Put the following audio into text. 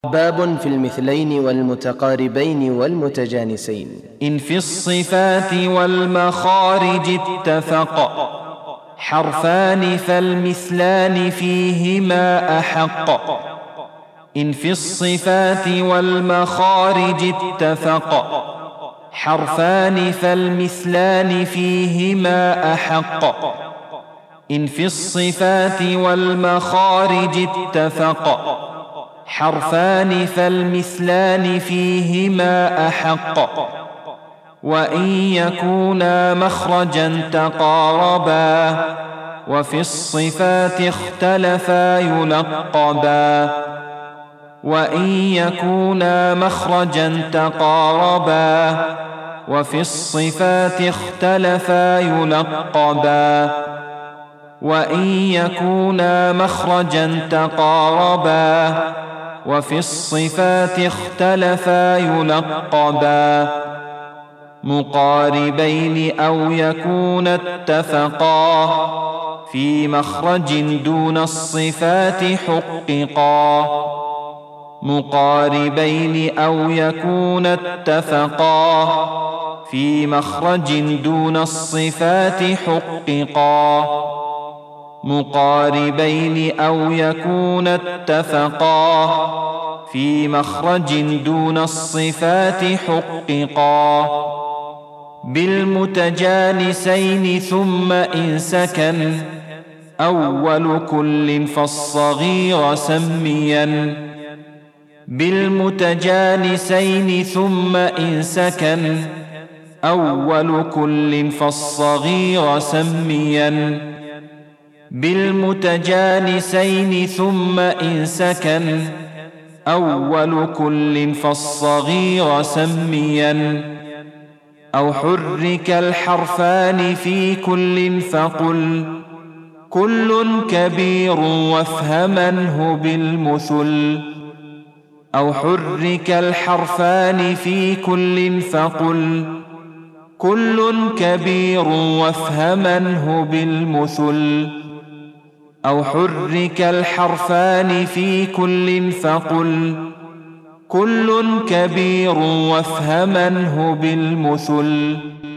باب في المثلين والمتقاربين والمتجانسين. إن في الصفات والمخارج اتفق حرفان فالمثلان فيهما أحق. إن في الصفات والمخارج اتفق حرفان فالمثلان فيهما أحق. إن في الصفات والمخارج اتفق حرفان فالمثلان فيهما أحق. وإن يكونا مخرجا تقاربا وفي الصفات اختلفا يلقبا. وإن يكونا مخرجا تقاربا وفي الصفات اختلفا يلقبا. وإن يكونا مخرجا تقاربا وفي الصفات اختلفا يلقبا. مقاربين أو يكون اتفقا في مخرج دون الصفات حققا. مقاربين أو يكون اتفقا في مخرج دون الصفات حققا. مقاربين أو يكون اتفقا في مخرج دون الصفات حققا. بالمتجانسين ثم إن سكن أول كل فالصغير سميا. بالمتجانسين ثم إن سكن أول كل فالصغير سميا. بالمتجانسين ثم إن سكن أول كل فالصغير سميا. أو حرك الحرفان في كل فقل كل كبير وافهمنه بالمثل. أو حرك الحرفان في كل فقل كل كبير وافهمنه بالمثل. أو حرك الحرفان في كل فقل كل كبير وافهمنه بالمثل.